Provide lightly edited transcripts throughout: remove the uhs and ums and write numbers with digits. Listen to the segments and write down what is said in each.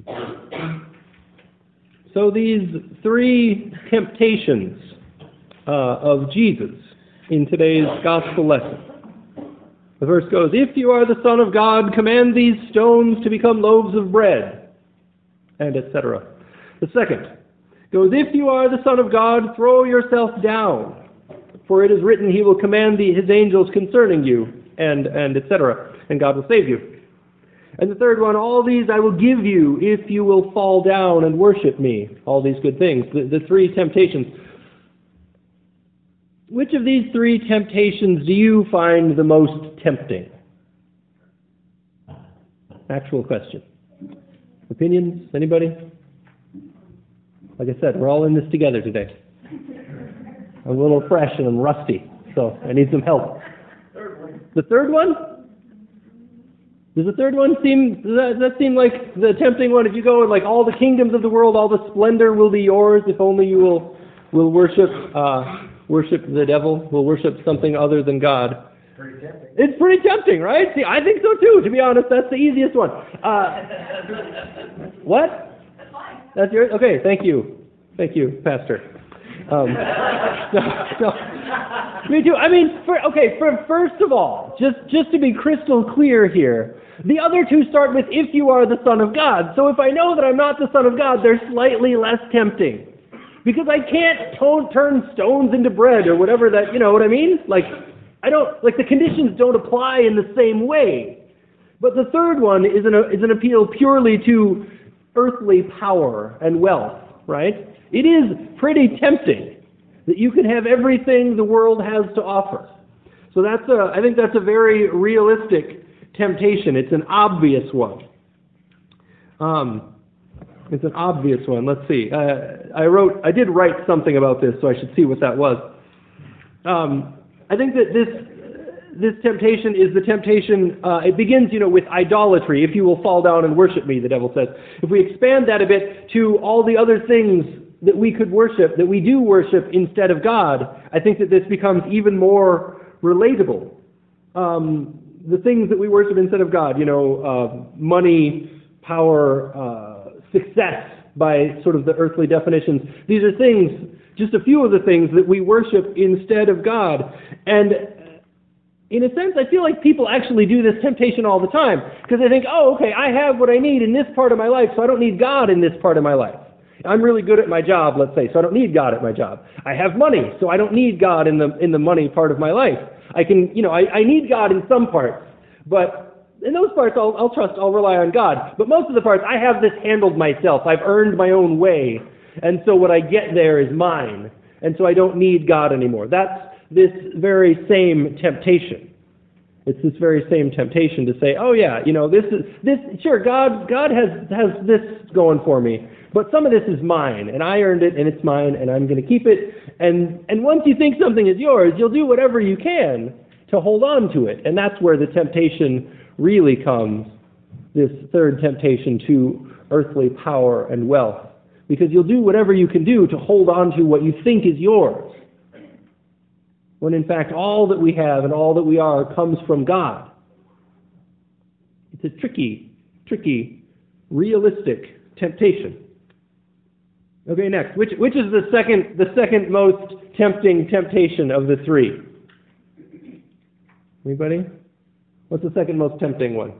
So these three temptations of Jesus in today's gospel lesson. The verse goes, "If you are the Son of God, command these stones to become loaves of bread," and etc. The second goes, "If you are the Son of God, throw yourself down, for it is written, He will command His angels concerning you," and etc., and God will save you. And the third one, "All these I will give you if you will fall down and worship me." All these good things. The three temptations. Which of these three temptations do you find the most tempting? Actual question. Opinions? Anybody? Like I said, we're all in this together today. I'm a little fresh and I'm rusty, so I need some help. The third one? Does the third one seem, does that seem like the tempting one? If you go with like all the kingdoms of the world, all the splendor will be yours if only you will worship the devil, will worship something other than God. Pretty tempting. It's pretty tempting, right? See, I think so too, to be honest. That's the easiest one. What? That's yours? Okay, thank you. Thank you, Pastor. No. Me too. I mean, first of all, just to be crystal clear here, the other two start with, "If you are the Son of God." So if I know that I'm not the Son of God, they're slightly less tempting. Because I can't turn stones into bread or whatever that, you know what I mean? Like, the conditions don't apply in the same way. But the third one is an appeal purely to earthly power and wealth, right? It is pretty tempting that you can have everything the world has to offer. So I think that's a very realistic temptation. It's an obvious one. It's an obvious one. Let's see. I did write something about this, so I should see what that was. I think that this temptation is the temptation, it begins, with idolatry. "If you will fall down and worship me," the devil says. If we expand that a bit to all the other things that we could worship, that we do worship instead of God, I think that this becomes even more relatable. The things that we worship instead of God, money, power, success by sort of the earthly definitions. These are things, just a few of the things that we worship instead of God. And in a sense, I feel like people actually do this temptation all the time. Because they think, oh, okay, I have what I need in this part of my life, so I don't need God in this part of my life. I'm really good at my job, let's say, so I don't need God at my job. I have money, so I don't need God in the money part of my life. I need God in some parts, but in those parts, I'll rely on God. But most of the parts, I have this handled myself. I've earned my own way. And so what I get there is mine. And so I don't need God anymore. That's this very same temptation. It's this very same temptation to say, oh yeah, sure, God has this going for me. But some of this is mine, and I earned it, and it's mine, and I'm going to keep it. And once you think something is yours, you'll do whatever you can to hold on to it. And that's where the temptation really comes, this third temptation to earthly power and wealth. Because you'll do whatever you can do to hold on to what you think is yours. When in fact all that we have and all that we are comes from God. It's a tricky, realistic temptation. Okay, next. Which is the second most tempting temptation of the three? Anybody? What's the second most tempting one?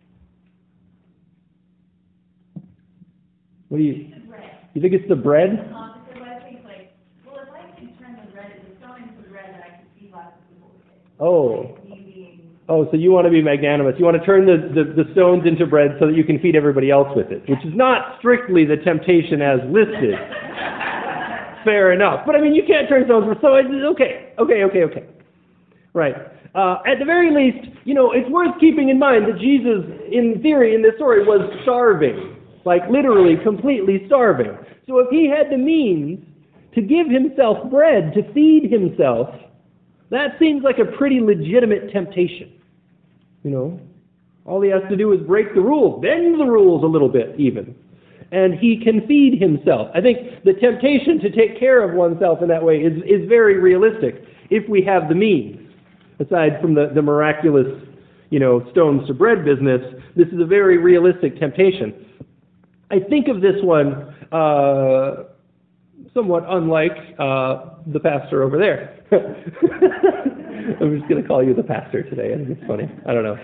What do you think it's the bread? Because I think if I can turn the stone into bread, I can feed lots of people with it. Oh, so you want to be magnanimous. You want to turn the stones into bread so that you can feed everybody else with it, which is not strictly the temptation as listed. Fair enough. But I mean, you can't turn stones, so it's okay. Right. At the very least, it's worth keeping in mind that Jesus, in theory, in this story, was starving. Like literally, completely starving. So if he had the means to give himself bread, to feed himself, that seems like a pretty legitimate temptation. All he has to do is break the rules, bend the rules a little bit even. And he can feed himself. I think the temptation to take care of oneself in that way is very realistic if we have the means. Aside from the miraculous, stones to bread business, this is a very realistic temptation. I think of this one somewhat unlike the pastor over there. I'm just going to call you the pastor today. I think it's funny. I don't know.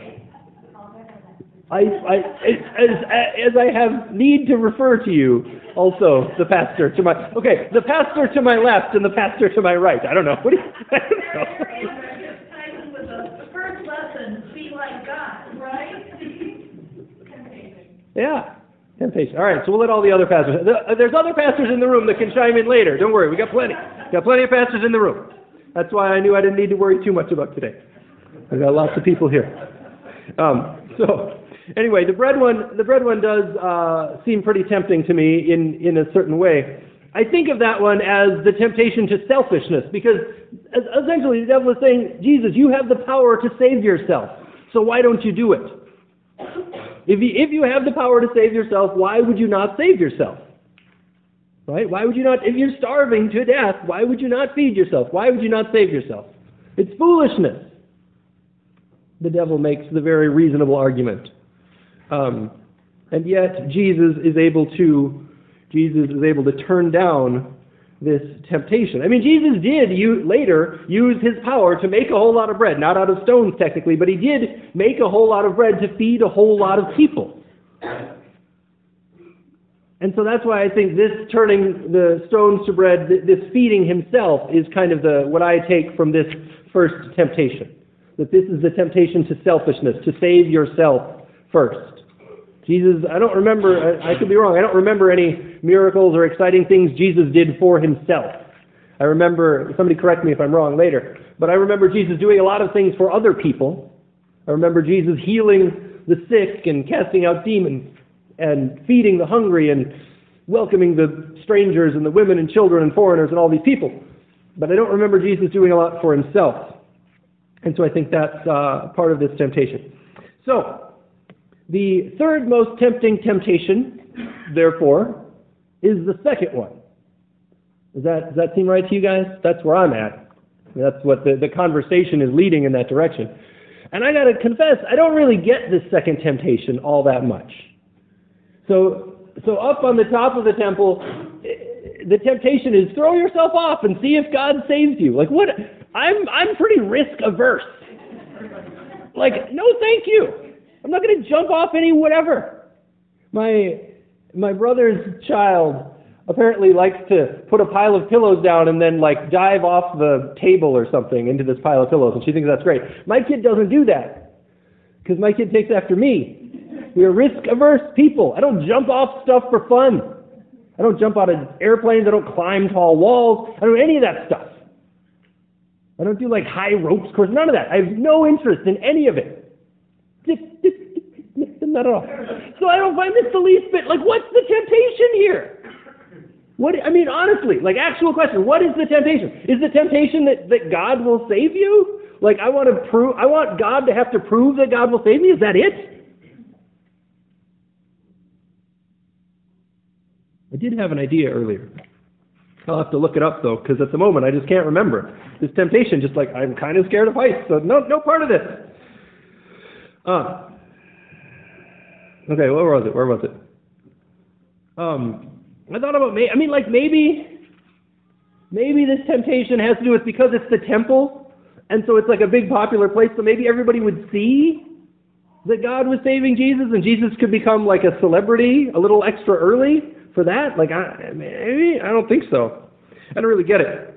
As I have need to refer to you, also the pastor to my the pastor to my left and the pastor to my right. I don't know. What do you? I don't know. With the first lesson, be like God, right? Yeah, temptation. All right, so we'll let all the other pastors. There's other pastors in the room that can chime in later. Don't worry, we got plenty. Got plenty of pastors in the room. That's why I knew I didn't need to worry too much about today. I got lots of people here. So. Anyway, the bread one does seem pretty tempting to me in a certain way. I think of that one as the temptation to selfishness, because essentially the devil is saying, Jesus, you have the power to save yourself, so why don't you do it? If you have the power to save yourself, why would you not save yourself? Right? Why would you not, if you're starving to death, why would you not feed yourself? Why would you not save yourself? It's foolishness. The devil makes the very reasonable argument. And yet Jesus is able to turn down this temptation. I mean, Jesus did later use his power to make a whole lot of bread, not out of stones technically, but he did make a whole lot of bread to feed a whole lot of people. And so that's why I think this turning the stones to bread, this feeding himself, is kind of what I take from this first temptation. That this is the temptation to selfishness, to save yourself first. Jesus, I don't remember, I could be wrong, I don't remember any miracles or exciting things Jesus did for himself. I remember, somebody correct me if I'm wrong later, but I remember Jesus doing a lot of things for other people. I remember Jesus healing the sick and casting out demons and feeding the hungry and welcoming the strangers and the women and children and foreigners and all these people. But I don't remember Jesus doing a lot for himself. And so I think that's part of this temptation. So, the third most tempting temptation, therefore, is the second one. Does that seem right to you guys? That's where I'm at. That's what the conversation is leading in that direction. And I got to confess, I don't really get this second temptation all that much. So up on the top of the temple, the temptation is throw yourself off and see if God saves you. Like what? I'm pretty risk averse. Like, no thank you. I'm not going to jump off any whatever. My brother's child apparently likes to put a pile of pillows down and then like dive off the table or something into this pile of pillows, and she thinks that's great. My kid doesn't do that because my kid takes after me. We are risk-averse people. I don't jump off stuff for fun. I don't jump out of airplanes. I don't climb tall walls. I don't do any of that stuff. I don't do like high ropes course. None of that. I have no interest in any of it. Not at all. So I don't find this the least bit, like, what's the temptation here? Honestly, like, actual question, what is the temptation? Is the temptation that God will save you? Like, I want God to have to prove that God will save me? Is that it? I did have an idea earlier. I'll have to look it up, though, because at the moment I just can't remember. This temptation, just like, I'm kind of scared of heights, so no part of this. Okay, where was it? I thought about, maybe this temptation has to do with because it's the temple, and so it's like a big popular place, so maybe everybody would see that God was saving Jesus, and Jesus could become like a celebrity a little extra early for that? Like, maybe? I don't think so. I don't really get it.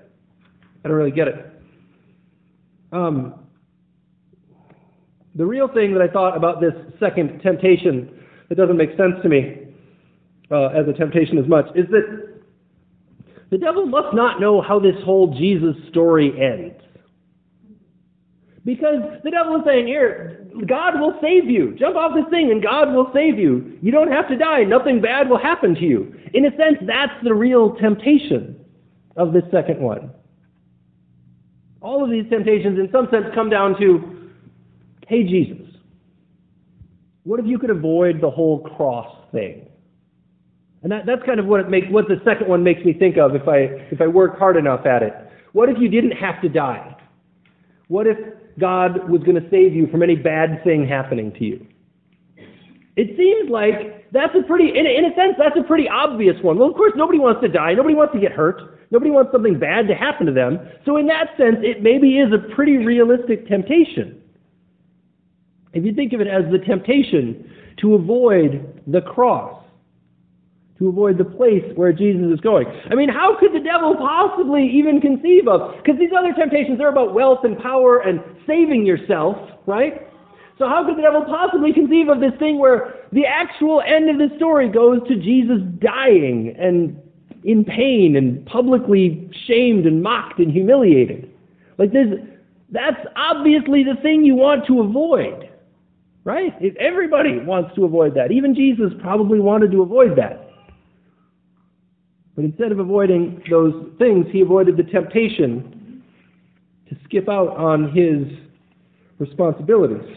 The real thing that I thought about this second temptation that doesn't make sense to me as a temptation as much is that the devil must not know how this whole Jesus story ends. Because the devil is saying, here, God will save you. Jump off this thing and God will save you. You don't have to die. Nothing bad will happen to you. In a sense, that's the real temptation of this second one. All of these temptations, in some sense, come down to, hey, Jesus, what if you could avoid the whole cross thing? And that's kind of what the second one makes me think of if I work hard enough at it. What if you didn't have to die? What if God was going to save you from any bad thing happening to you? It seems like that's a pretty, in a sense, that's a pretty obvious one. Well, of course, nobody wants to die. Nobody wants to get hurt. Nobody wants something bad to happen to them. So in that sense, it maybe is a pretty realistic temptation. If you think of it as the temptation to avoid the cross, to avoid the place where Jesus is going. I mean, how could the devil possibly even conceive of? Because these other temptations are about wealth and power and saving yourself, right? So how could the devil possibly conceive of this thing where the actual end of the story goes to Jesus dying and in pain and publicly shamed and mocked and humiliated? Like this, that's obviously the thing you want to avoid, right? Everybody wants to avoid that. Even Jesus probably wanted to avoid that. But instead of avoiding those things, he avoided the temptation to skip out on his responsibilities.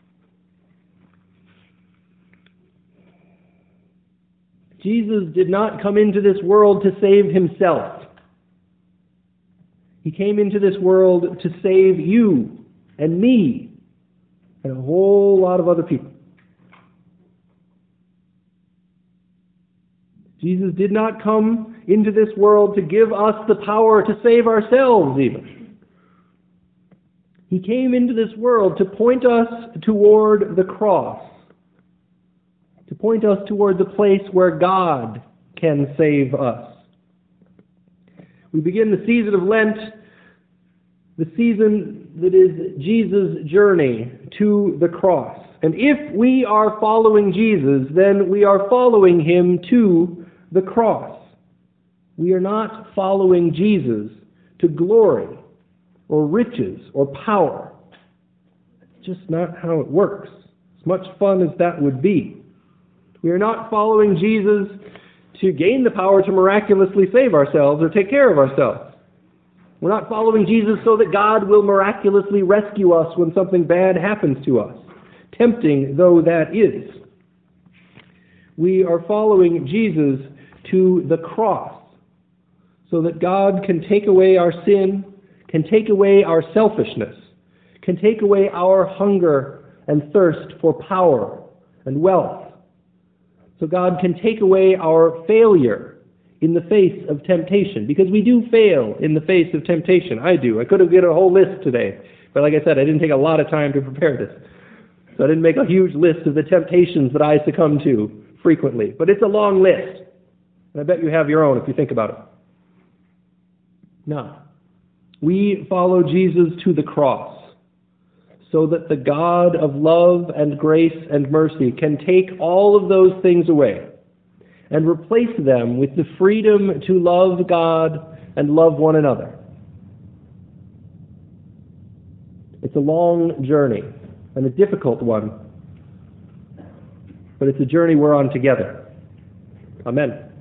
Jesus did not come into this world to save himself. He came into this world to save you and me and a whole lot of other people. Jesus did not come into this world to give us the power to save ourselves even. He came into this world to point us toward the cross, to point us toward the place where God can save us. We begin the season of Lent, the season that is Jesus' journey to the cross. And if we are following Jesus, then we are following him to the cross. We are not following Jesus to glory or riches or power. It's just not how it works. As much fun as that would be. We are not following Jesus to gain the power to miraculously save ourselves or take care of ourselves. We're not following Jesus so that God will miraculously rescue us when something bad happens to us, tempting though that is. We are following Jesus to the cross so that God can take away our sin, can take away our selfishness, can take away our hunger and thirst for power and wealth. So God can take away our failure in the face of temptation, because we do fail in the face of temptation. I do. I could have given a whole list today, but like I said, I didn't take a lot of time to prepare this. So I didn't make a huge list of the temptations that I succumb to frequently, but it's a long list. And I bet you have your own if you think about it. Now, we follow Jesus to the cross so that the God of love and grace and mercy can take all of those things away and replace them with the freedom to love God and love one another. It's a long journey and a difficult one, but it's a journey we're on together. Amen.